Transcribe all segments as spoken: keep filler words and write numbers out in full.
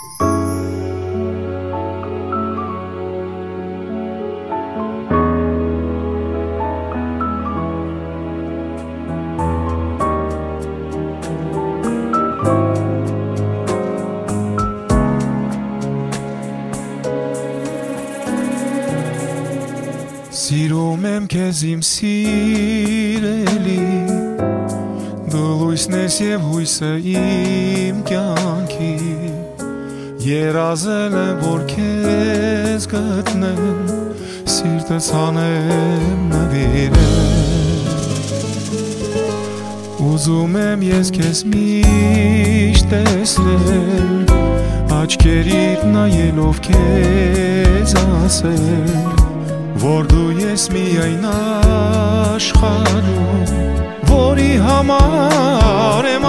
Սիրում եմ քեզ իմ սիրելի, դու լույսն ես և հույսը իմ կյանքի, երազել եմ որ քեզ գտնեմ, սիրտս հանեմ նվիրել, ուզում եմ ես քեզ միշտ տեսնել, աչքերիդ նայելով քեզ ասել, որ դու ես միայն աշխարհում, որի համար եմ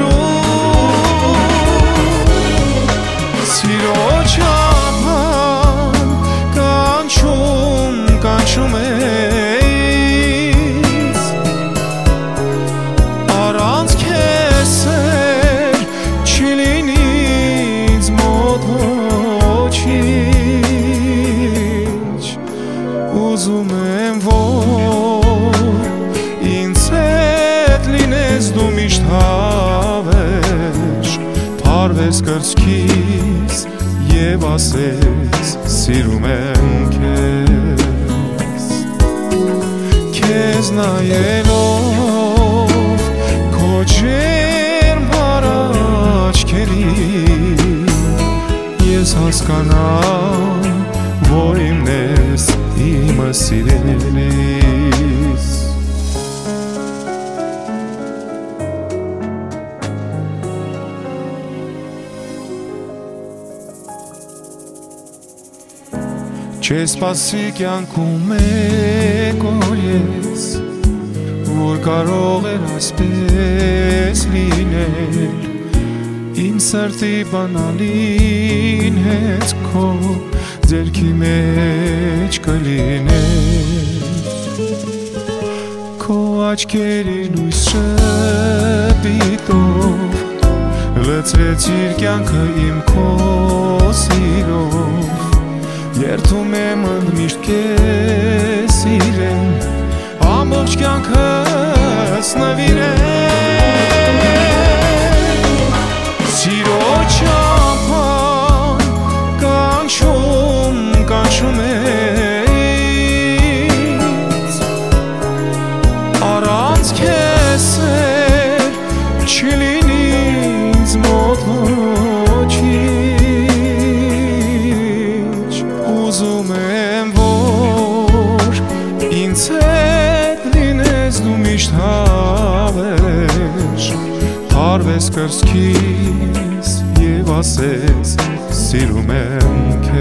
ապրում, սիրո չափան կանչում, կանչում է ինձ, առանց քեզ սեր չի լինի ինձ մոտ ոչինչ, ուզում եմ որ ինձ հետ լինես դու միշտ հավերժ, փարվես կրծքիս և ասես սիրում եմ քեզ, քեզ նայելով քո ջերմ աչքերին, ես հասկանամ որ իմն ես իմը սիրելիս, չեսպասի կյանքում մեկ օր ես, որ կարող էր այսպես լինել, իմ սրտի բանալին հետ քո ձերքի մեջ կլիներ, քո աչքերի լույս շպիտով լցրեցիր կյանքը իմ քո սիրով, երդում եմ ընդմիշտ քեզ սիրել, ամբողջ կյանքս նվիրել, սիրո չափան կանչում, կանչում է ինձ, առանց քեզ սեր չի լինի ինձ մոտ ոչինչ, ուզում եմ որ ինձ հետ լինես դու միշտ հավերժ, փարվես կրծքիս և ասես սիրում եմ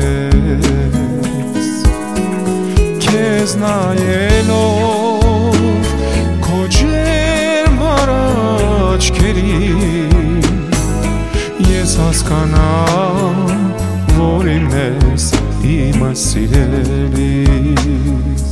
քեզ, քեզ նայելով քո ջերմ աչքերին, ես հասկանամ որ իմն ես իմը սիրելիս,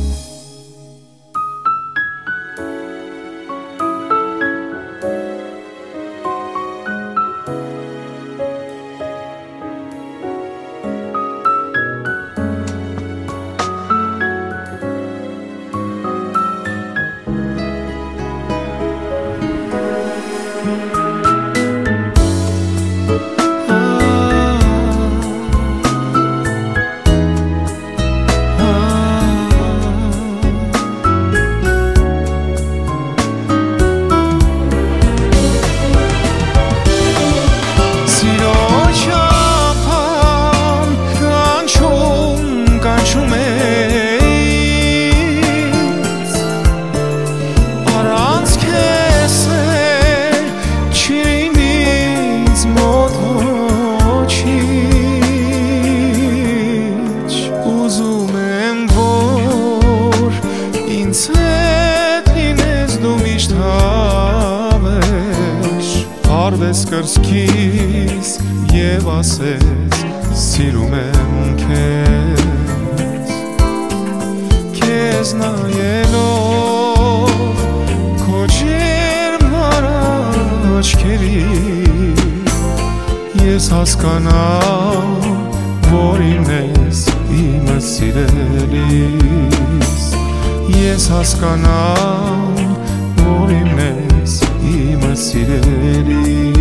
Արվես կրծքիս և ասես սիրում եմ քեզ, քեզ նայելով քո ջերմ աչքերին, Ես հասկանամ, որ իմն ես իմը սիրելիս Ես հասկանամ, որ իմն ես իմը սիրելիս